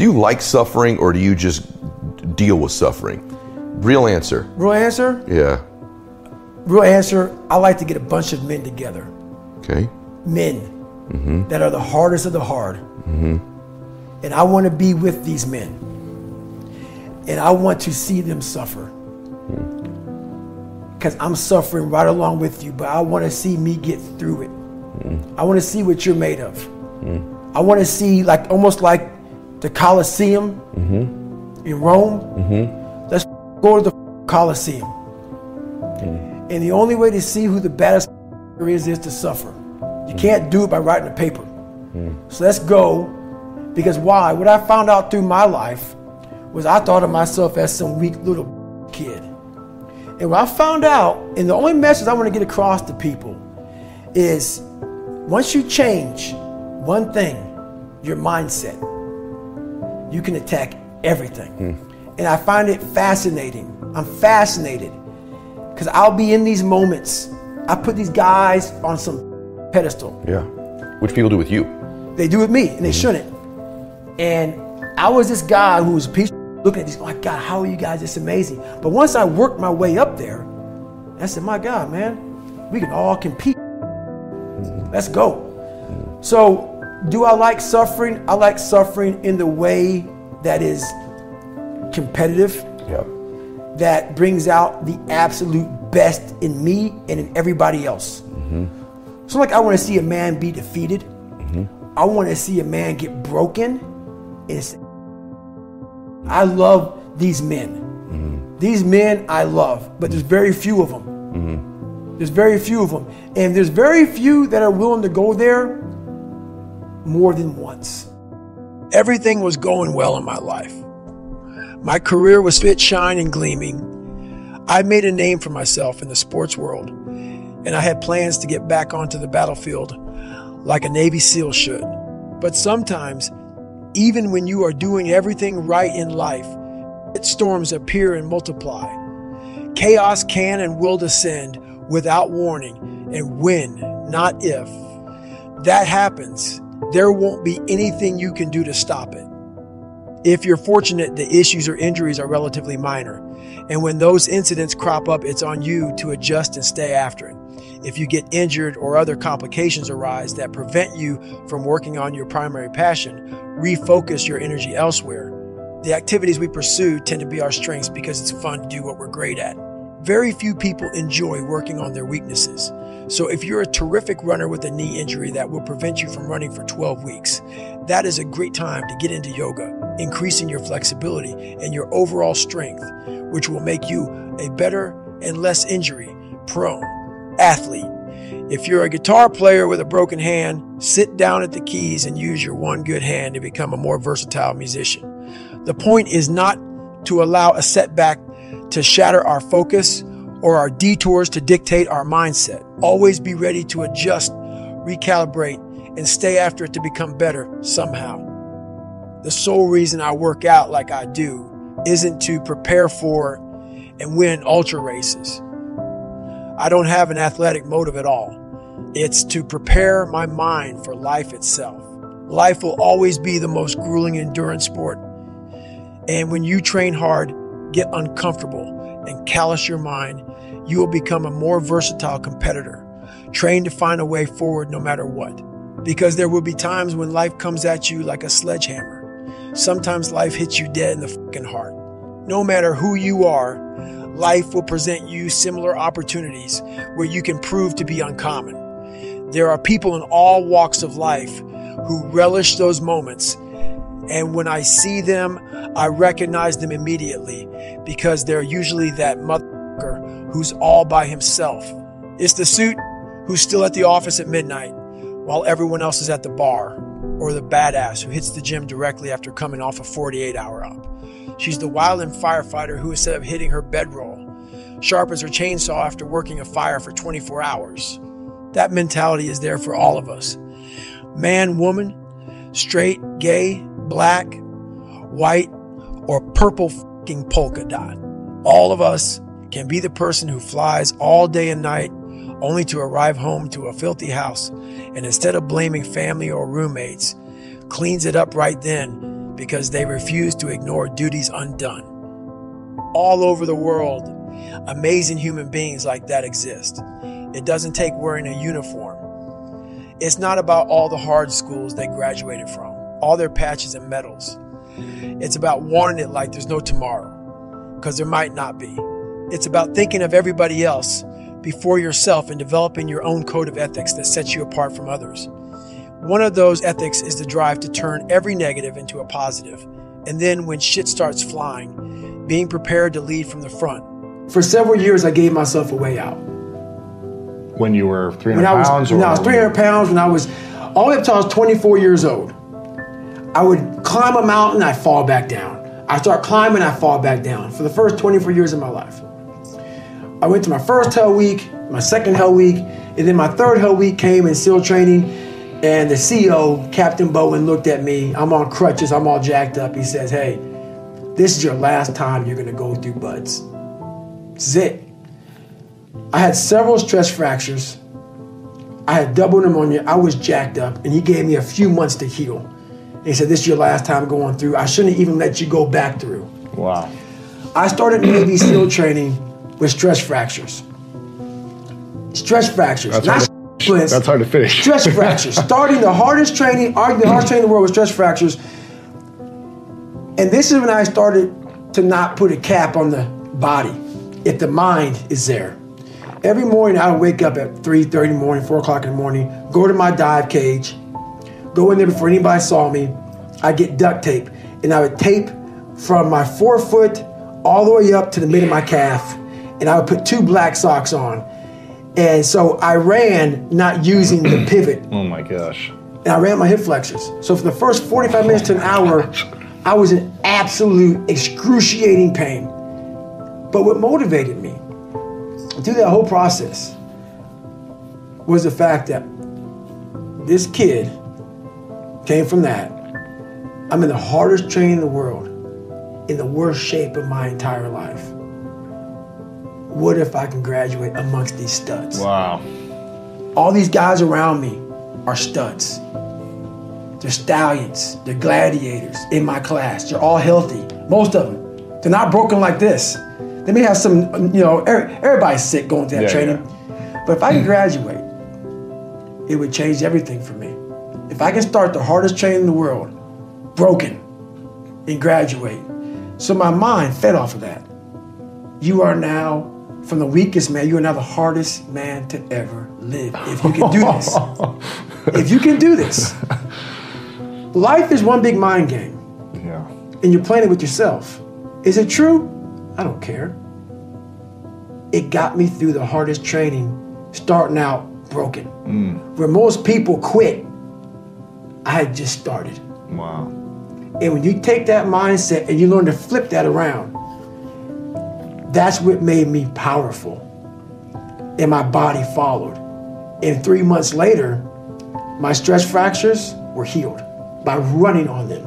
Do you like suffering, or do you just deal with suffering? Real answer. Real answer? Yeah. Real answer, I like to get a bunch of men together. Okay. Men that are the hardest of the hard. And I want to be with these men. And I want to see them suffer. Because I'm suffering right along with you, but I want to see me get through it. I want to see what you're made of. I want to see, like, almost like the Colosseum in Rome. Let's go to the Colosseum. And the only way to see who the baddest is to suffer. You can't do it by writing a paper. So let's go, because why? What I found out through my life was I thought of myself as some weak little kid. And what I found out, and the only message I want to get across to people is, once you change one thing, your mindset, you can attack everything. And I find it fascinating. I'm fascinated because I'll be in these moments. I put these guys on some pedestal. Yeah. Which people do with you. They do with me, and they shouldn't. And I was this guy who was looking at these, oh my God, how are you guys this amazing? But once I worked my way up there, I said, my God, man, we can all compete. Let's go. So, do I like suffering? I like suffering in the way that is competitive, that brings out the absolute best in me and in everybody else. So, like, I want to see a man be defeated. I want to see a man get broken. I love these men. These men I love, but there's very few of them. There's very few of them. And there's very few that are willing to go there more than once. Everything was going well in my life. My career was fit, shine, and gleaming. I made a name for myself in the sports world, and I had plans to get back onto the battlefield like a Navy SEAL should. But sometimes, even when you are doing everything right in life, storms appear and multiply. Chaos can and will descend without warning, and when, not if. That happens, there won't be anything you can do to stop it. If you're fortunate, the issues or injuries are relatively minor. And when those incidents crop up, it's on you to adjust and stay after it. If you get injured or other complications arise that prevent you from working on your primary passion, refocus your energy elsewhere. The activities we pursue tend to be our strengths because it's fun to do what we're great at. Very few people enjoy working on their weaknesses. So if you're a terrific runner with a knee injury that will prevent you from running for 12 weeks, that is a great time to get into yoga, increasing your flexibility and your overall strength, which will make you a better and less injury-prone athlete. If you're a guitar player with a broken hand, sit down at the keys and use your one good hand to become a more versatile musician. The point is not to allow a setback to shatter our focus or our detours to dictate our mindset. Always be ready to adjust, recalibrate, and stay after it to become better somehow. The sole reason I work out like I do isn't to prepare for and win ultra races. I don't have an athletic motive at all. It's to prepare my mind for life itself. Life will always be the most grueling endurance sport. And when you train hard, get uncomfortable, and callous your mind, you will become a more versatile competitor, trained to find a way forward no matter what. Because there will be times when life comes at you like a sledgehammer. Sometimes life hits you dead in the fucking heart. No matter who you are, life will present you similar opportunities where you can prove to be uncommon. There are people in all walks of life who relish those moments, and when I see them, I recognize them immediately because they're usually that motherfucker who's all by himself. It's the suit who's still at the office at midnight while everyone else is at the bar, or the badass who hits the gym directly after coming off a 48-hour up. She's the wildland firefighter who, instead of hitting her bedroll, sharpens her chainsaw after working a fire for 24 hours. That mentality is there for all of us. Man, woman, straight, gay, black, white, or purple fucking polka dot. All of us can be the person who flies all day and night only to arrive home to a filthy house, and instead of blaming family or roommates, cleans it up right then because they refuse to ignore duties undone. All over the world, amazing human beings like that exist. It doesn't take wearing a uniform. It's not about all the hard schools they graduated from, all their patches and medals. It's about wanting it like there's no tomorrow, because there might not be. It's about thinking of everybody else before yourself and developing your own code of ethics that sets you apart from others. One of those ethics is the drive to turn every negative into a positive. And then when shit starts flying, being prepared to lead from the front. For several years, I gave myself a way out. When you were 300 pounds? When I was 300 pounds, when I was, all the way up until I was 24 years old. I would climb a mountain, I'd fall back down. I start climbing, I fall back down for the first 24 years of my life. I went to my first Hell Week, my second Hell Week, and then my third Hell Week came in SEAL training, and the CEO, Captain Bowen, looked at me. I'm on crutches, I'm all jacked up. He says, hey, this is your last time you're gonna go through BUD/S. This is it. I had several stress fractures. I had double pneumonia. I was jacked up, and he gave me a few months to heal. And he said, this is your last time going through. I shouldn't even let you go back through. Wow. I started Navy SEAL training with stress fractures. Stress fractures. That's hard to finish. Stress fractures. Starting the hardest training, arguably the hardest training in the world with stress fractures. And this is when I started to not put a cap on the body if the mind is there. Every morning I would wake up at 3:30 in the morning, 4 o'clock in the morning, go to my dive cage, go in there before anybody saw me. I'd get duct tape, and I would tape from my forefoot all the way up to the mid of my calf, and I would put 2 black socks on. And so I ran not using the pivot. Oh my gosh. And I ran my hip flexors. So for the first 45 minutes to an hour, I was in absolute excruciating pain. But what motivated me through that whole process was the fact that this kid came from that. I'm in the hardest training in the world, in the worst shape of my entire life. What if I can graduate amongst these studs? Wow. All these guys around me are studs. They're stallions. They're gladiators in my class. They're all healthy. Most of them. They're not broken like this. They may have some, everybody's sick going through that training. Yeah. But if I can graduate, it would change everything for me. If I can start the hardest training in the world, broken, and graduate. So my mind fed off of that. You are now, from the weakest man, you are now the hardest man to ever live. If you can do this. If you can do this. Life is one big mind game. Yeah. And you're playing it with yourself. Is it true? I don't care. It got me through the hardest training, starting out broken. Where most people quit, I had just started. Wow. And when you take that mindset and you learn to flip that around, that's what made me powerful. And my body followed. And 3 months later, my stress fractures were healed by running on them.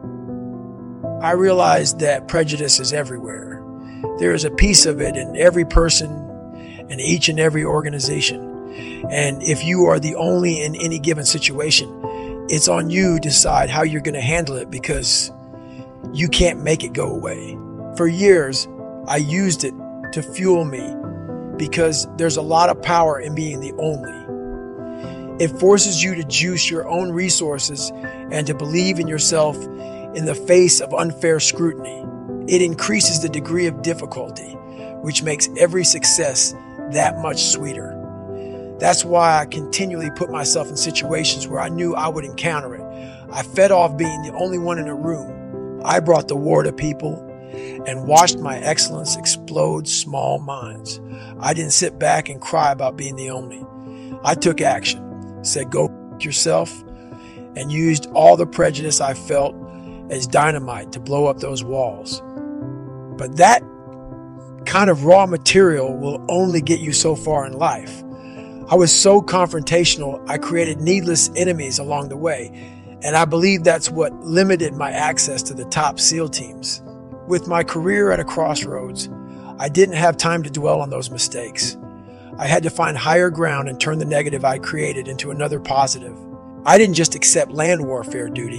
I realized that prejudice is everywhere. There is a piece of it in every person and each and every organization. And if you are the only in any given situation, it's on you to decide how you're going to handle it, because you can't make it go away. For years, I used it to fuel me, because there's a lot of power in being the only. It forces you to juice your own resources and to believe in yourself in the face of unfair scrutiny. It increases the degree of difficulty, which makes every success that much sweeter. That's why I continually put myself in situations where I knew I would encounter it. I fed off being the only one in a room. I brought the war to people and watched my excellence explode small minds. I didn't sit back and cry about being the only. I took action, said go yourself, and used all the prejudice I felt as dynamite to blow up those walls. But that kind of raw material will only get you so far in life. I was so confrontational, I created needless enemies along the way, and I believe that's what limited my access to the top SEAL teams. With my career at a crossroads, I didn't have time to dwell on those mistakes. I had to find higher ground and turn the negative I created into another positive. I didn't just accept land warfare duty.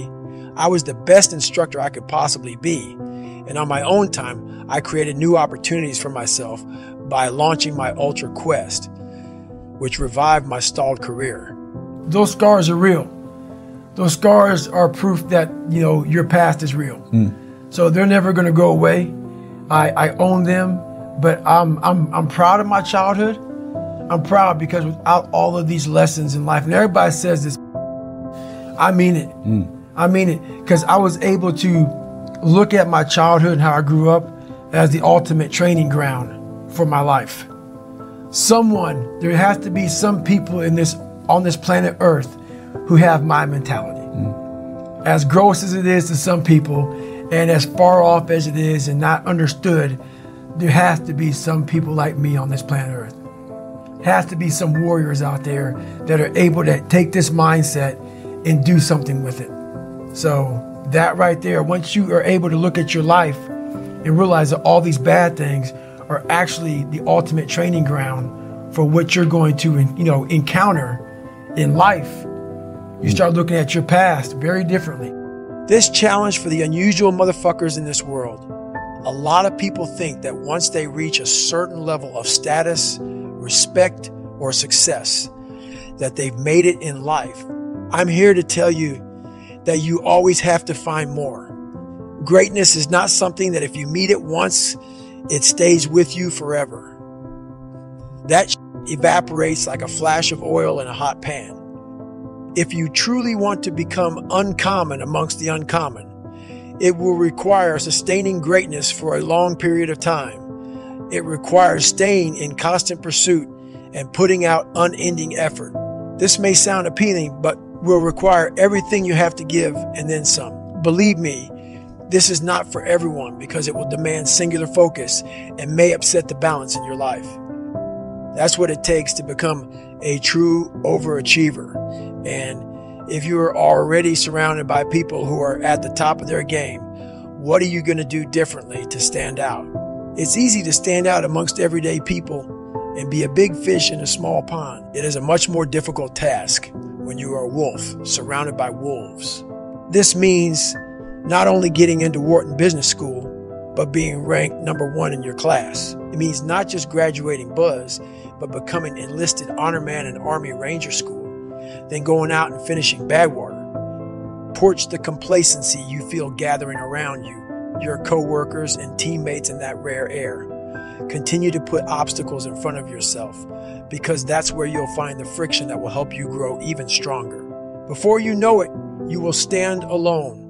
I was the best instructor I could possibly be. And on my own time, I created new opportunities for myself by launching my Ultra Quest, which revived my stalled career. Those scars are real. Those scars are proof that, your past is real. So they're never going to go away. I own them, but I'm proud of my childhood. I'm proud because without all of these lessons in life, and everybody says this, I mean it. I mean it, because I was able to look at my childhood and how I grew up as the ultimate training ground for my life. There has to be some people on this planet Earth who have my mentality. As gross as it is to some people, and as far off as it is and not understood, there has to be some people like me on this planet Earth. Has to be some warriors out there that are able to take this mindset and do something with it. So that right there, once you are able to look at your life and realize that all these bad things are actually the ultimate training ground for what you're going to, encounter in life, you start looking at your past very differently. This challenge for the unusual motherfuckers in this world. A lot of people think that once they reach a certain level of status, respect, or success, that they've made it in life. I'm here to tell you that you always have to find more. Greatness is not something that if you meet it once, it stays with you forever. That evaporates like a flash of oil in a hot pan. If you truly want to become uncommon amongst the uncommon, it will require sustaining greatness for a long period of time. It requires staying in constant pursuit and putting out unending effort. This may sound appealing, but will require everything you have to give and then some. Believe me, this is not for everyone because it will demand singular focus and may upset the balance in your life. That's what it takes to become a true overachiever. And if you are already surrounded by people who are at the top of their game, what are you going to do differently to stand out? It's easy to stand out amongst everyday people and be a big fish in a small pond. It is a much more difficult task when you are a wolf surrounded by wolves. This means not only getting into Wharton Business School, but being ranked #1 in your class. It means not just graduating Buzz, but becoming enlisted Honor Man in Army Ranger School, then going out and finishing Badwater. Torch the complacency you feel gathering around you, your co-workers and teammates in that rare air. Continue to put obstacles in front of yourself, because that's where you'll find the friction that will help you grow even stronger. Before you know it, you will stand alone